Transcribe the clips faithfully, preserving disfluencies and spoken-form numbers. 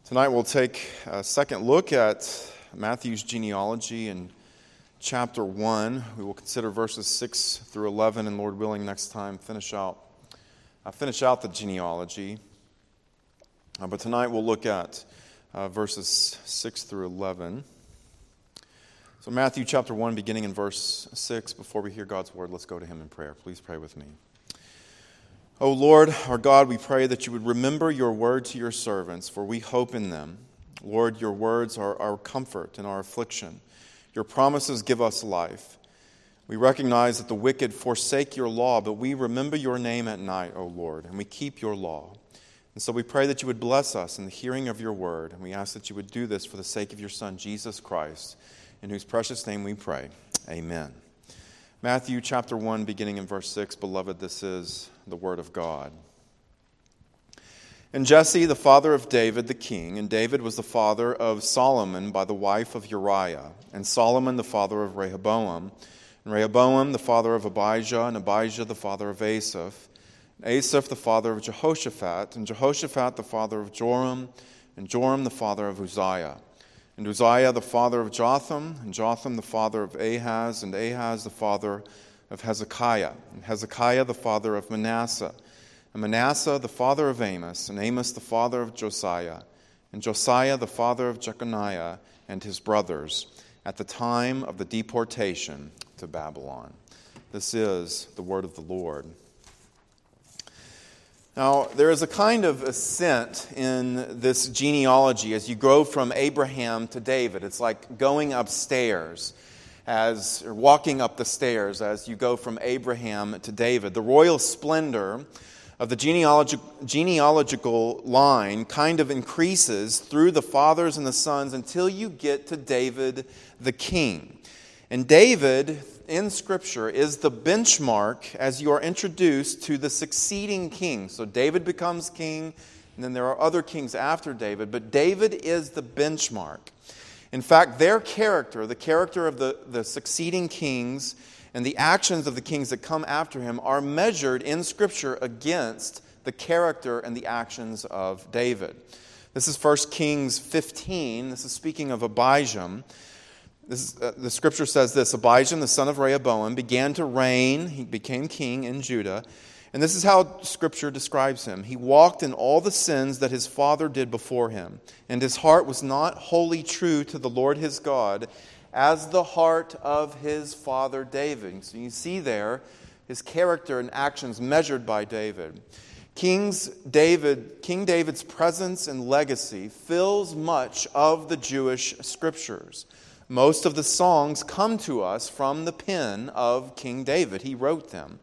Tonight we'll take a second look at Matthew's genealogy in chapter one. We will consider verses six through eleven, and Lord willing, next time finish out uh, finish out the genealogy. Uh, but tonight we'll look at uh, verses six through eleven. So Matthew chapter one, beginning in verse six. Before we hear God's word, let's go to Him in prayer. Please pray with me. O Lord, our God, we pray that you would remember your word to your servants, for we hope in them. Lord, your words are our comfort in our affliction. Your promises give us life. We recognize that the wicked forsake your law, but we remember your name at night, O Lord, and we keep your law. And so we pray that you would bless us in the hearing of your word, and we ask that you would do this for the sake of your Son, Jesus Christ, in whose precious name we pray. Amen. Matthew chapter one, beginning in verse six. Beloved, this is the word of God. And Jesse, the father of David the king, and David was the father of Solomon by the wife of Uriah, and Solomon the father of Rehoboam, and Rehoboam the father of Abijah, and Abijah the father of Asaph, and Asaph the father of Jehoshaphat, and Jehoshaphat the father of Joram, and Joram the father of Uzziah, and Uzziah the father of Jotham, and Jotham the father of Ahaz, and Ahaz the father of Hezekiah, and Hezekiah the father of Manasseh, and Manasseh the father of Amos, and Amos the father of Josiah, and Josiah the father of Jeconiah and his brothers, at the time of the deportation to Babylon. This is the word of the Lord. Now, there is a kind of ascent in this genealogy as you go from Abraham to David. It's like going upstairs, as or walking up the stairs as you go from Abraham to David. The royal splendor of the genealogi- genealogical line kind of increases through the fathers and the sons until you get to David the king. And David in Scripture is the benchmark as you are introduced to the succeeding king. So David becomes king, and then there are other kings after David, but David is the benchmark. In fact, their character, the character of the, the succeeding kings, and the actions of the kings that come after him are measured in Scripture against the character and the actions of David. This is First Kings fifteen. This is speaking of Abijam. This is, uh, the Scripture says this: Abijam, the son of Rehoboam, began to reign. He became king in Judah. And this is how Scripture describes him. He walked in all the sins that his father did before him, and his heart was not wholly true to the Lord his God, as the heart of his father David. So you see there his character and actions measured by David. King's David, King David's presence and legacy fills much of the Jewish Scriptures. Most of the songs come to us from the pen of King David. He wrote them.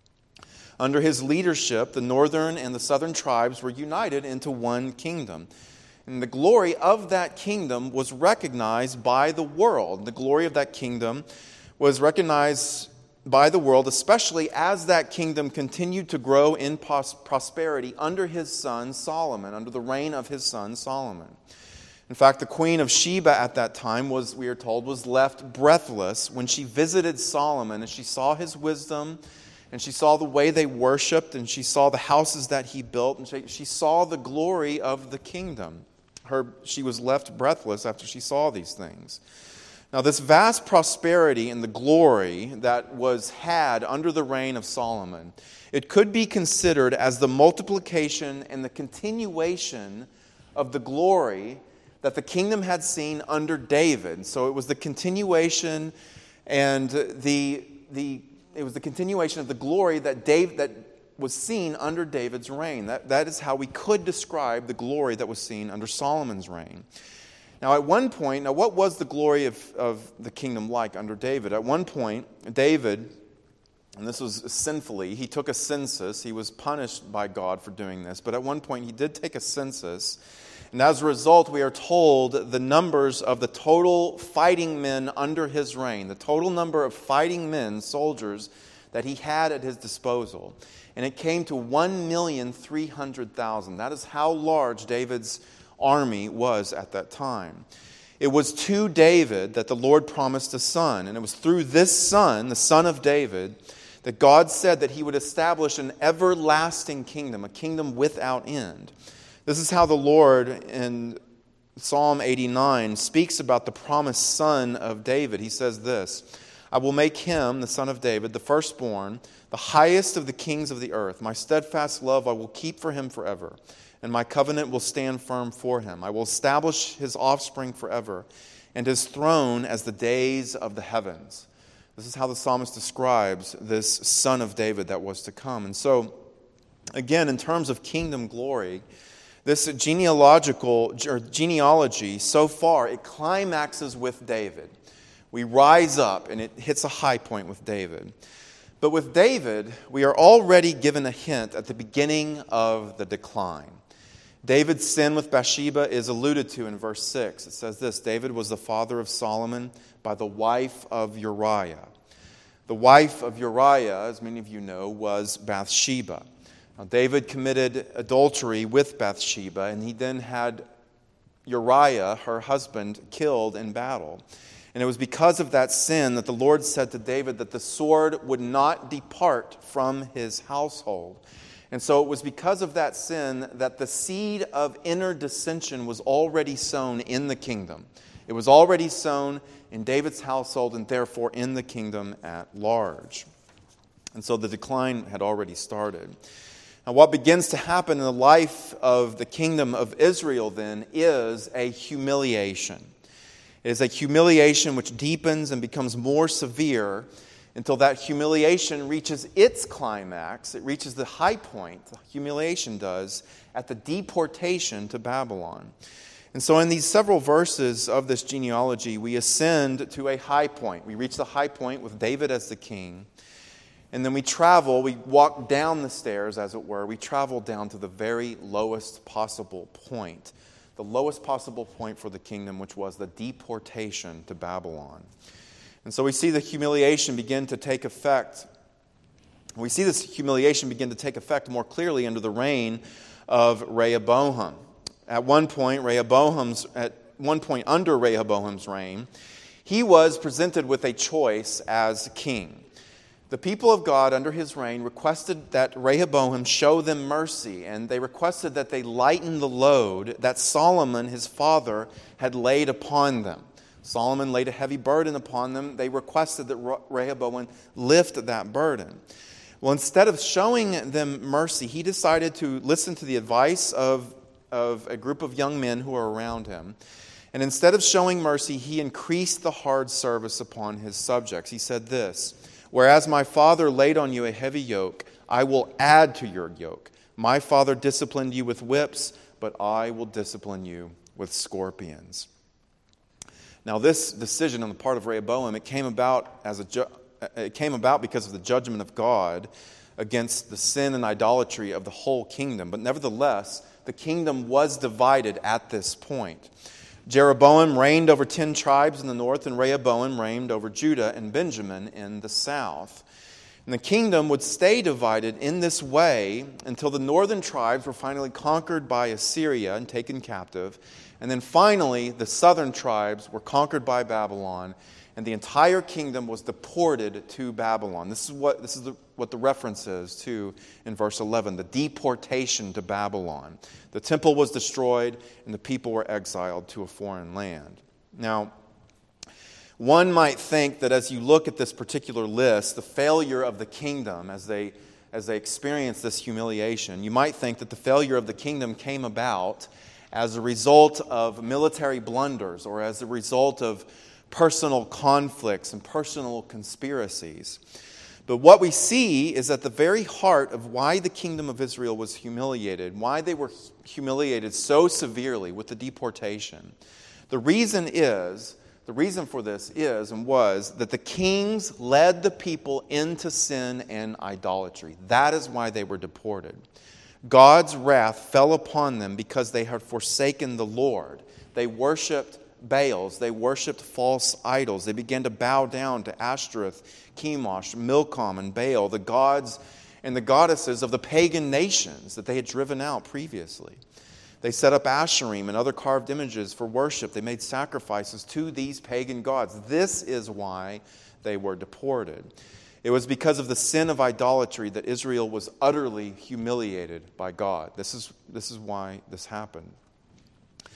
Under his leadership, the northern and the southern tribes were united into one kingdom. And the glory of that kingdom was recognized by the world. The glory of that kingdom was recognized by the world, especially as that kingdom continued to grow in pros- prosperity under his son Solomon, under the reign of his son Solomon. In fact, the queen of Sheba at that time was, we are told, was left breathless when she visited Solomon and she saw his wisdom and she saw the way they worshiped and she saw the houses that he built and she, she saw the glory of the kingdom. Her, she was left breathless after she saw these things. Now, this vast prosperity and the glory that was had under the reign of Solomon, it could be considered as the multiplication and the continuation of the glory that the kingdom had seen under David. So it was the continuation and the the it was the continuation of the glory that Dave that was seen under David's reign. That that is how we could describe the glory that was seen under Solomon's reign. Now at one point, now what was the glory of, of the kingdom like under David? At one point, David, and this was sinfully, he took a census. He was punished by God for doing this. But at one point he did take a census. And as a result, we are told the numbers of the total fighting men under his reign, the total number of fighting men, soldiers, that he had at his disposal. And it came to one million three hundred thousand. That is how large David's army was at that time. It was to David that the Lord promised a son. And it was through this son, the son of David, that God said that he would establish an everlasting kingdom, a kingdom without end. This is how the Lord, in Psalm eighty-nine speaks about the promised son of David. He says this, I will make him, the son of David, the firstborn, the highest of the kings of the earth. My steadfast love I will keep for him forever, and my covenant will stand firm for him. I will establish his offspring forever, and his throne as the days of the heavens. This is how the psalmist describes this son of David that was to come. And so, again, in terms of kingdom glory, this genealogical or genealogy, so far, it climaxes with David. We rise up, and it hits a high point with David. But with David, we are already given a hint at the beginning of the decline. David's sin with Bathsheba is alluded to in verse six. It says this, David was the father of Solomon by the wife of Uriah. The wife of Uriah, as many of you know, was Bathsheba. Now, David committed adultery with Bathsheba, and he then had Uriah, her husband, killed in battle. And it was because of that sin that the Lord said to David that the sword would not depart from his household. And so it was because of that sin that the seed of inner dissension was already sown in the kingdom. It was already sown in David's household and therefore in the kingdom at large. And so the decline had already started. Now, what begins to happen in the life of the kingdom of Israel then is a humiliation. It is a humiliation which deepens and becomes more severe until that humiliation reaches its climax. It reaches the high point, the humiliation does, at the deportation to Babylon. And so in these several verses of this genealogy, we ascend to a high point. We reach the high point with David as the king. And then we travel, we walk down the stairs, as it were. We travel down to the very lowest possible point. The lowest possible point for the kingdom, which was the deportation to Babylon. And so we see the humiliation begin to take effect. We see this humiliation begin to take effect more clearly under the reign of Rehoboam. At one point, Rehoboam's at one point under Rehoboam's reign, he was presented with a choice as king. The people of God under his reign requested that Rehoboam show them mercy, and they requested that they lighten the load that Solomon, his father, had laid upon them. Solomon laid a heavy burden upon them. They requested that Rehoboam lift that burden. Well, instead of showing them mercy, he decided to listen to the advice of, of a group of young men who were around him. And instead of showing mercy, he increased the hard service upon his subjects. He said this, whereas my father laid on you a heavy yoke, I will add to your yoke. My father disciplined you with whips, but I will discipline you with scorpions. Now, this decision on the part of Rehoboam, it came about as a ju- it came about because of the judgment of God against the sin and idolatry of the whole kingdom. But nevertheless, the kingdom was divided at this point. Jeroboam reigned over ten tribes in the north, and Rehoboam reigned over Judah and Benjamin in the south. And the kingdom would stay divided in this way until the northern tribes were finally conquered by Assyria and taken captive. And then finally, the southern tribes were conquered by Babylon, and the entire kingdom was deported to Babylon. This is what this is the, what the reference is to in verse eleven, the deportation to Babylon. The temple was destroyed, and the people were exiled to a foreign land. Now, one might think that as you look at this particular list, the failure of the kingdom as they as they experience this humiliation, you might think that the failure of the kingdom came about as a result of military blunders or as a result of personal conflicts and personal conspiracies. But what we see is at the very heart of why the kingdom of Israel was humiliated, why they were humiliated so severely with the deportation. The reason is, the reason for this is and was that the kings led the people into sin and idolatry. That is why they were deported. God's wrath fell upon them because they had forsaken the Lord. They worshipped Baals. They worshipped false idols. They began to bow down to Ashtoreth, Chemosh, Milcom, and Baal, the gods and the goddesses of the pagan nations that they had driven out previously. They set up Asherim and other carved images for worship. They made sacrifices to these pagan gods. This is why they were deported. It was because of the sin of idolatry that Israel was utterly humiliated by God. This is, this is why this happened.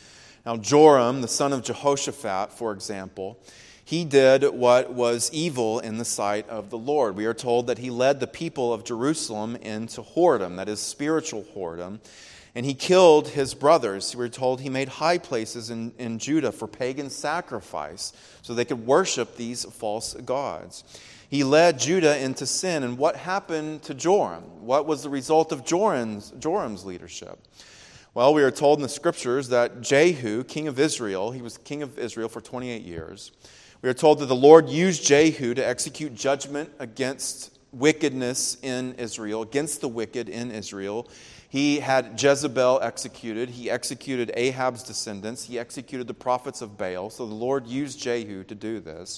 Now, Joram, the son of Jehoshaphat, for example, he did what was evil in the sight of the Lord. We are told that he led the people of Jerusalem into whoredom, that is, spiritual whoredom, and he killed his brothers. We are told he made high places in, in Judah for pagan sacrifice so they could worship these false gods. He led Judah into sin. And what happened to Joram? What was the result of Joram's, Joram's leadership? Well, we are told in the scriptures that Jehu, king of Israel, he was king of Israel for twenty-eight years. We are told that the Lord used Jehu to execute judgment against wickedness in Israel, against the wicked in Israel. He had Jezebel executed. He executed Ahab's descendants. He executed the prophets of Baal. So the Lord used Jehu to do this.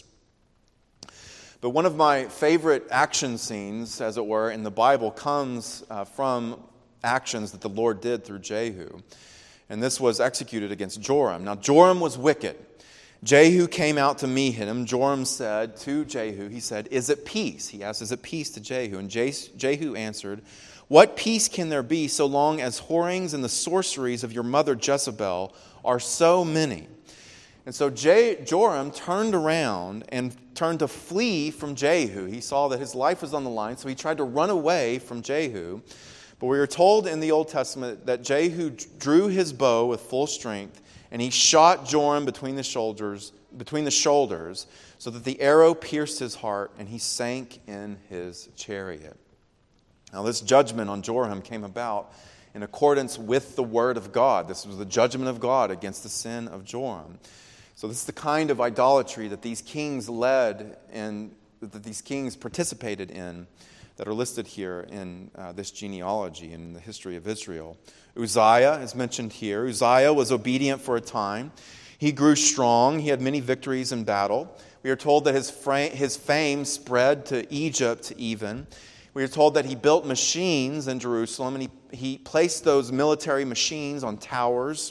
But one of my favorite action scenes, as it were, in the Bible comes uh, from actions that the Lord did through Jehu. And this was executed against Joram. Now, Joram was wicked. Jehu came out to meet him. Joram said to Jehu, he said, "Is it peace?" He asked, "Is it peace?" to Jehu. And Jehu answered, "What peace can there be so long as whorings and the sorceries of your mother Jezebel are so many?" And so Je- Joram turned around and turned to flee from Jehu. He saw that his life was on the line, so he tried to run away from Jehu. But we are told in the Old Testament that Jehu drew his bow with full strength, and he shot Joram between the shoulders, between the shoulders, so that the arrow pierced his heart, and he sank in his chariot. Now, this judgment on Joram came about in accordance with the word of God. This was the judgment of God against the sin of Joram. So this is the kind of idolatry that these kings led and that these kings participated in that are listed here in uh, this genealogy in the history of Israel. Uzziah is mentioned here. Uzziah was obedient for a time. He grew strong. He had many victories in battle. We are told that his, fra- his fame spread to Egypt even. We are told that he built machines in Jerusalem, and he, he placed those military machines on towers,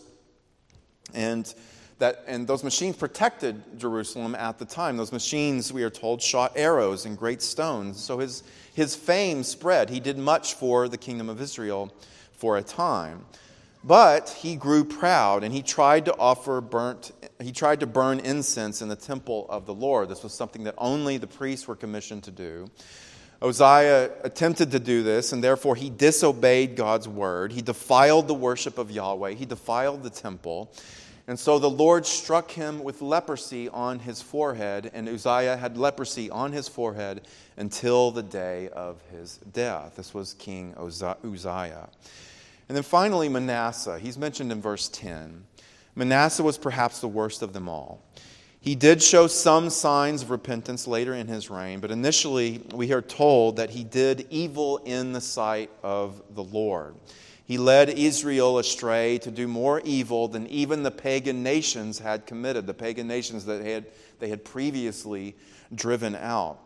and that and those machines protected Jerusalem at the time. Those machines, we are told, shot arrows and great stones. So his, his fame spread. He did much for the kingdom of Israel for a time. But he grew proud, and he tried to offer burnt, he tried to burn incense in the temple of the Lord. This was something that only the priests were commissioned to do. Uzziah attempted to do this, and therefore he disobeyed God's word. He defiled the worship of Yahweh. He defiled the temple. And so the Lord struck him with leprosy on his forehead, and Uzziah had leprosy on his forehead until the day of his death. This was King Uzziah. And then finally, Manasseh. He's mentioned in verse ten. Manasseh was perhaps the worst of them all. He did show some signs of repentance later in his reign, but initially we are told that he did evil in the sight of the Lord. He led Israel astray to do more evil than even the pagan nations had committed, the pagan nations that had, they had previously driven out.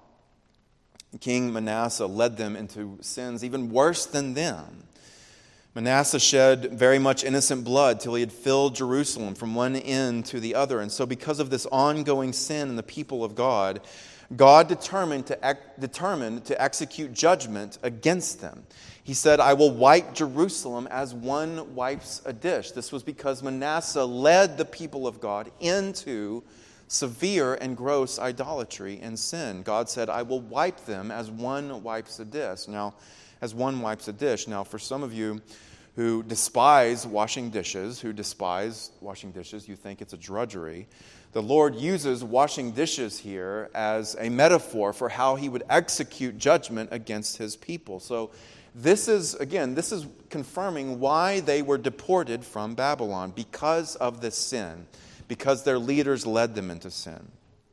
King Manasseh led them into sins even worse than them. Manasseh shed very much innocent blood till he had filled Jerusalem from one end to the other. And so because of this ongoing sin in the people of God, God determined to, determined to execute judgment against them. He said, "I will wipe Jerusalem as one wipes a dish." This was because Manasseh led the people of God into severe and gross idolatry and sin. God said, "I will wipe them as one wipes a dish." Now, as one wipes a dish. Now, for some of you who despise washing dishes, who despise washing dishes, you think it's a drudgery. The Lord uses washing dishes here as a metaphor for how he would execute judgment against his people. So this is, again, this is confirming why they were deported from Babylon, because of this sin, because their leaders led them into sin.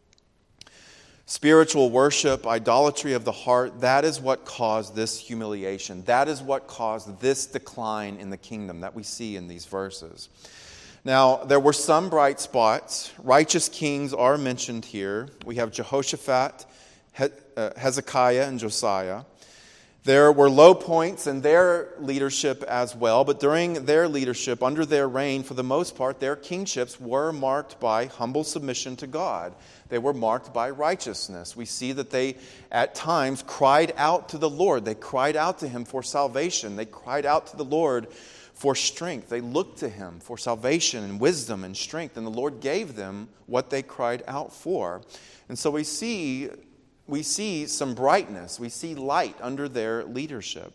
Spiritual worship, idolatry of the heart, that is what caused this humiliation. That is what caused this decline in the kingdom that we see in these verses. Now, there were some bright spots. Righteous kings are mentioned here. We have Jehoshaphat, Hezekiah, and Josiah. There were low points in their leadership as well, but during their leadership, under their reign, for the most part, their kingships were marked by humble submission to God. They were marked by righteousness. We see that they, at times, cried out to the Lord. They cried out to Him for salvation. They cried out to the Lord for strength. They looked to him for salvation and wisdom and strength, and the Lord gave them what they cried out for. And so we see, we see some brightness, we see light under their leadership.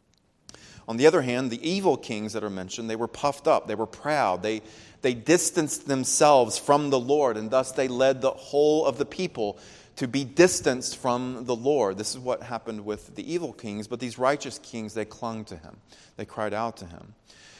On the other hand, the evil kings that are mentioned, they were puffed up, they were proud, they, they distanced themselves from the Lord, and thus they led the whole of the people to be distanced from the Lord. This is what happened with the evil kings, but these righteous kings, they clung to him. They cried out to him.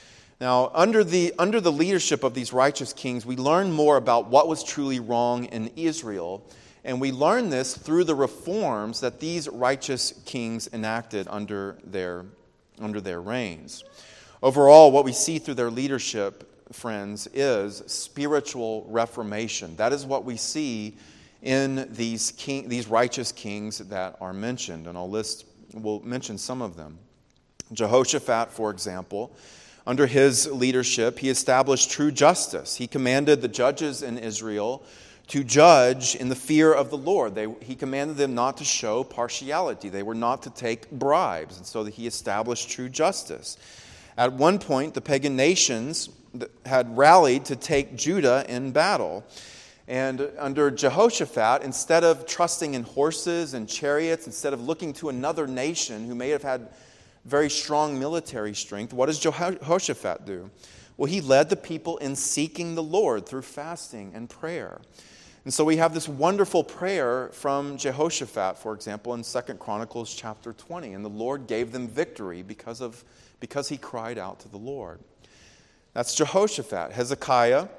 Now, under the, under the leadership of these righteous kings, we learn more about what was truly wrong in Israel, and we learn this through the reforms that these righteous kings enacted under their, under their reigns. Overall, what we see through their leadership, friends, is spiritual reformation. That is what we see in these king, these righteous kings that are mentioned, and I'll list, we'll mention some of them. Jehoshaphat, for example, under his leadership, he established true justice. He commanded the judges in Israel to judge in the fear of the Lord. They, he commanded them not to show partiality. They were not to take bribes, and so that he established true justice. At one point, the pagan nations had rallied to take Judah in battle. And under Jehoshaphat, instead of trusting in horses and chariots, instead of looking to another nation who may have had very strong military strength, what does Jehoshaphat do? Well, he led the people in seeking the Lord through fasting and prayer. And so we have this wonderful prayer from Jehoshaphat, for example, in Second Chronicles chapter twenty. And the Lord gave them victory because of because he cried out to the Lord. That's Jehoshaphat. Hezekiah,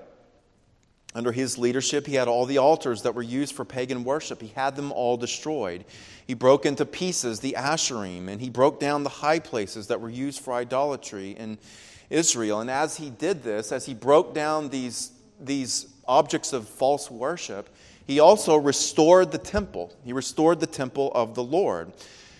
under his leadership, he had all the altars that were used for pagan worship. He had them all destroyed. He broke into pieces the Asherim, and he broke down the high places that were used for idolatry in Israel. And as he did this, as he broke down these, these objects of false worship, he also restored the temple. He restored the temple of the Lord.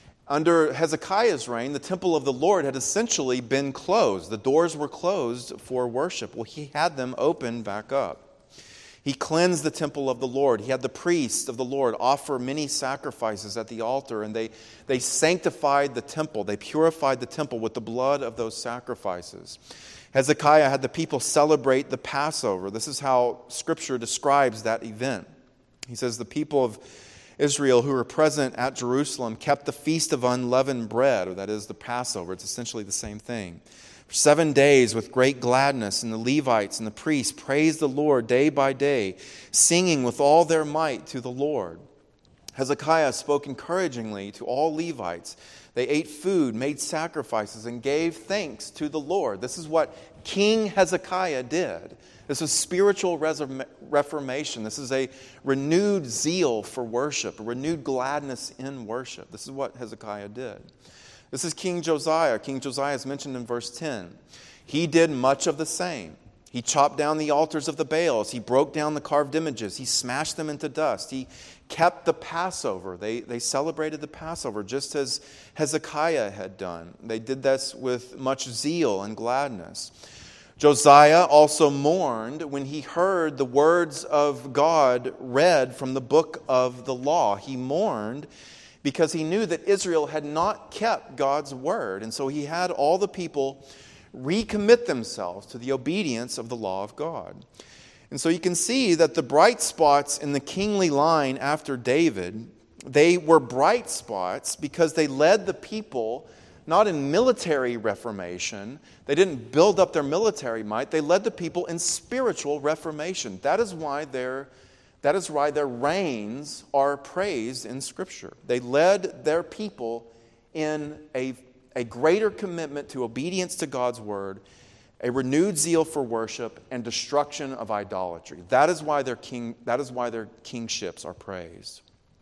Under Hezekiah's reign, the temple of the Lord had essentially been closed. The doors were closed for worship. Well, he had them open back up. He cleansed the temple of the Lord. He had the priests of the Lord offer many sacrifices at the altar, and they, they sanctified the temple. They purified the temple with the blood of those sacrifices. Hezekiah had the people celebrate the Passover. This is how Scripture describes that event. He says the people of Israel who were present at Jerusalem kept the feast of unleavened bread, or that is the Passover. It's essentially the same thing. For seven days with great gladness, and the Levites and the priests praised the Lord day by day, singing with all their might to the Lord. Hezekiah spoke encouragingly to all Levites. They ate food, made sacrifices, and gave thanks to the Lord. This is what King Hezekiah did. This is spiritual reformation. This is a renewed zeal for worship, a renewed gladness in worship. This is what Hezekiah did. This is King Josiah. King Josiah is mentioned in verse ten. He did much of the same. He chopped down the altars of the Baals. He broke down the carved images. He smashed them into dust. He kept the Passover. They, they celebrated the Passover just as Hezekiah had done. They did this with much zeal and gladness. Josiah also mourned when he heard the words of God read from the book of the law. He mourned because he knew that Israel had not kept God's word. And so he had all the people recommit themselves to the obedience of the law of God. And so you can see that the bright spots in the kingly line after David, they were bright spots because they led the people not in military reformation. They didn't build up their military might. They led the people in spiritual reformation. That is why their, that is why their reigns are praised in Scripture. They led their people in a, a greater commitment to obedience to God's word, a renewed zeal for worship, and destruction of idolatry. That is why their king, that is why their kingships are praised.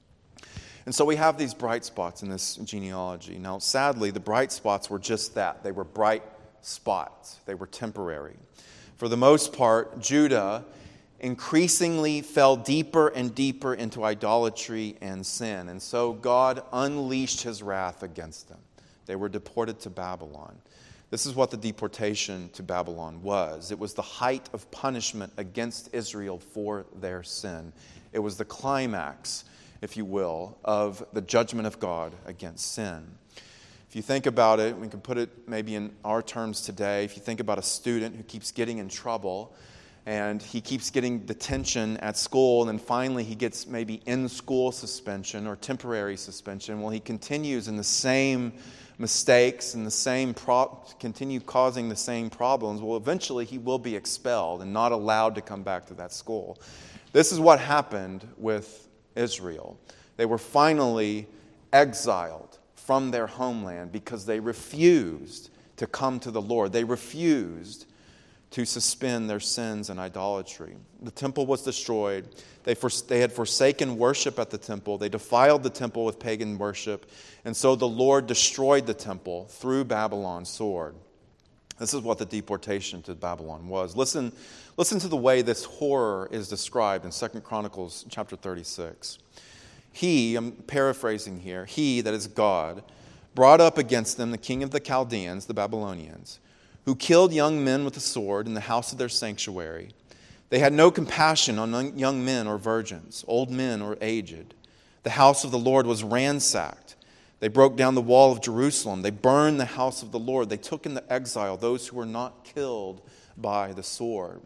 And so we have these bright spots in this genealogy. Now, sadly, the bright spots were just that. They were bright spots. They were temporary. For the most part, Judah increasingly fell deeper and deeper into idolatry and sin. And so God unleashed his wrath against them. They were deported to Babylon. This is what the deportation to Babylon was. It was the height of punishment against Israel for their sin. It was the climax, if you will, of the judgment of God against sin. If If you think about it, we can put it maybe in our terms today. If you think about a student who keeps getting in trouble and he keeps getting detention at school, and then finally he gets maybe in-school suspension or temporary suspension, well, he continues in the same mistakes and the same pro- continue causing the same problems, well, eventually he will be expelled and not allowed to come back to that school. This is what happened with Israel. They were finally exiled from their homeland because they refused to come to the Lord. They refused to suspend their sins and idolatry. The temple was destroyed. They, for, they had forsaken worship at the temple. They defiled the temple with pagan worship. And so the Lord destroyed the temple through Babylon's sword. This is what the deportation to Babylon was. Listen, listen to the way this horror is described in Second Chronicles chapter thirty-six. He, I'm paraphrasing here, he, that is God, brought up against them the king of the Chaldeans, the Babylonians, who killed young men with the sword in the house of their sanctuary. They had no compassion on young men or virgins, old men or aged. The house of the Lord was ransacked. They broke down the wall of Jerusalem. They burned the house of the Lord. They took into exile those who were not killed by the sword.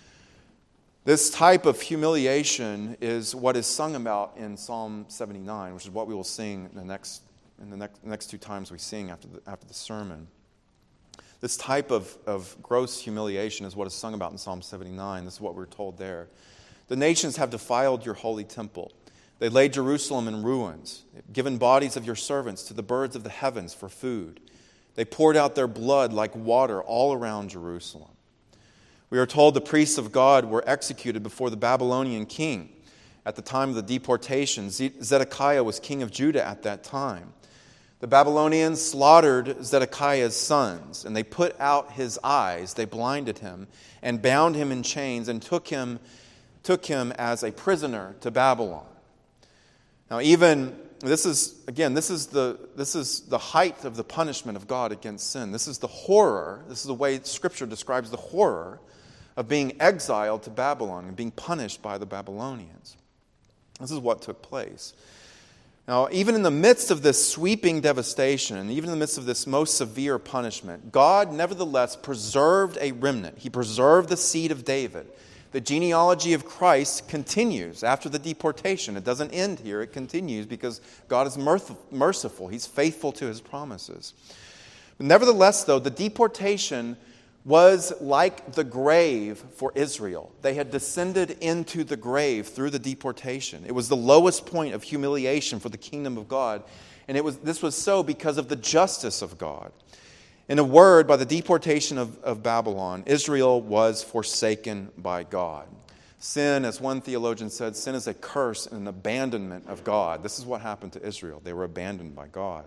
This type of humiliation is what is sung about in Psalm seventy-nine, which is what we will sing in the next, in the next, next two times we sing after the, after the sermon. This type of, of gross humiliation is what is sung about in Psalm seventy-nine. This is what we're told there. The nations have defiled your holy temple. They laid Jerusalem in ruins, given bodies of your servants to the birds of the heavens for food. They poured out their blood like water all around Jerusalem. We are told the priests of God were executed before the Babylonian king at the time of the deportation. Zedekiah was king of Judah at that time. The Babylonians slaughtered Zedekiah's sons, and they put out his eyes, they blinded him, and bound him in chains, and took him, took him as a prisoner to Babylon. Now, even this is again, this is the this is the height of the punishment of God against sin. This is the horror. This is the way Scripture describes the horror of being exiled to Babylon and being punished by the Babylonians. This is what took place. Now, even in the midst of this sweeping devastation, and even in the midst of this most severe punishment, God nevertheless preserved a remnant. He preserved the seed of David. The genealogy of Christ continues after the deportation. It doesn't end here. It continues because God is merciful. He's faithful to His promises. But nevertheless, though, the deportation was like the grave for Israel. They had descended into the grave through the deportation. It was the lowest point of humiliation for the kingdom of God. And it was this was so because of the justice of God. In a word, by the deportation of, of Babylon, Israel was forsaken by God. Sin, as one theologian said, sin is a curse and an abandonment of God. This is what happened to Israel. They were abandoned by God.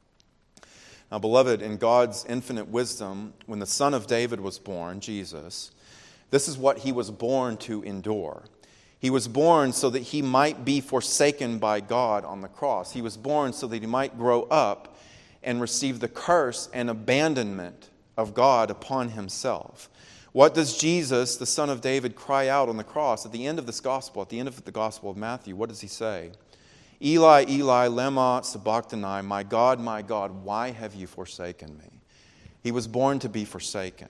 Now, beloved, in God's infinite wisdom, when the Son of David was born, Jesus, this is what He was born to endure. He was born so that He might be forsaken by God on the cross. He was born so that He might grow up and receive the curse and abandonment of God upon Himself. What does Jesus, the Son of David, cry out on the cross at the end of this gospel, at the end of the Gospel of Matthew? What does He say? Eli, Eli, lema sabachthani, my God, my God, why have you forsaken me? He was born to be forsaken.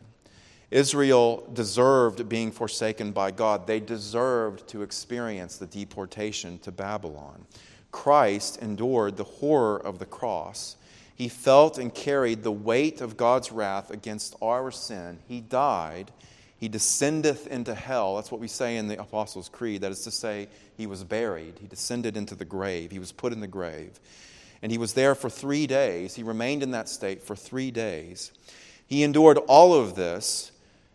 Israel deserved being forsaken by God. They deserved to experience the deportation to Babylon. Christ endured the horror of the cross. He felt and carried the weight of God's wrath against our sin. He died. He descendeth into hell. That's what we say in the Apostles' Creed. That is to say, He was buried. He descended into the grave. He was put in the grave. And He was there for three days. He remained in that state for three days. He endured all of this,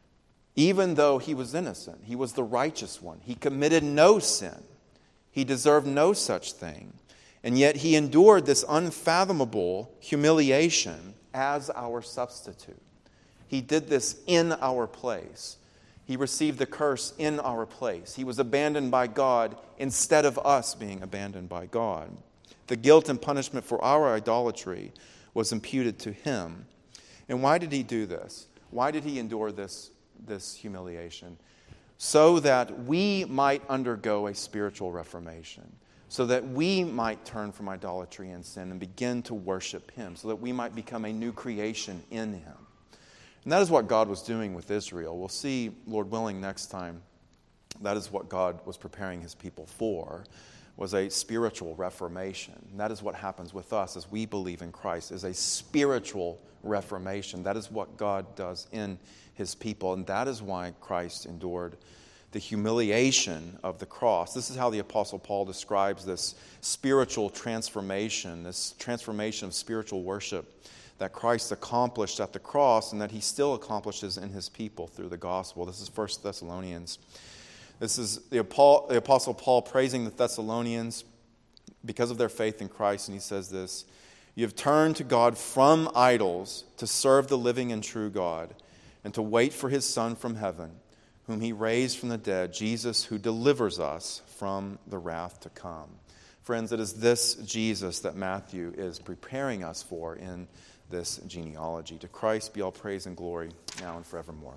even though He was innocent. He was the righteous one. He committed no sin. He deserved no such thing. And yet He endured this unfathomable humiliation as our substitute. He did this in our place. He received the curse in our place. He was abandoned by God instead of us being abandoned by God. The guilt and punishment for our idolatry was imputed to Him. And why did He do this? Why did He endure this, this humiliation? So that we might undergo a spiritual reformation. so that we might turn from idolatry and sin and begin to worship him, so that we might become a new creation in him. And that is what God was doing with Israel. We'll see, Lord willing, next time, that is what God was preparing his people for, was a spiritual reformation. And that is what happens with us as we believe in Christ, is a spiritual reformation. That is what God does in his people, and that is why Christ endured the humiliation of the cross. This is how the Apostle Paul describes this spiritual transformation, this transformation of spiritual worship that Christ accomplished at the cross and that he still accomplishes in his people through the gospel. This is First Thessalonians. This is the Apostle Paul praising the Thessalonians because of their faith in Christ, and he says this: "You have turned to God from idols to serve the living and true God, and to wait for his Son from heaven, whom he raised from the dead, Jesus, who delivers us from the wrath to come." Friends, it is this Jesus that Matthew is preparing us for in this genealogy. To Christ be all praise and glory, now and forevermore.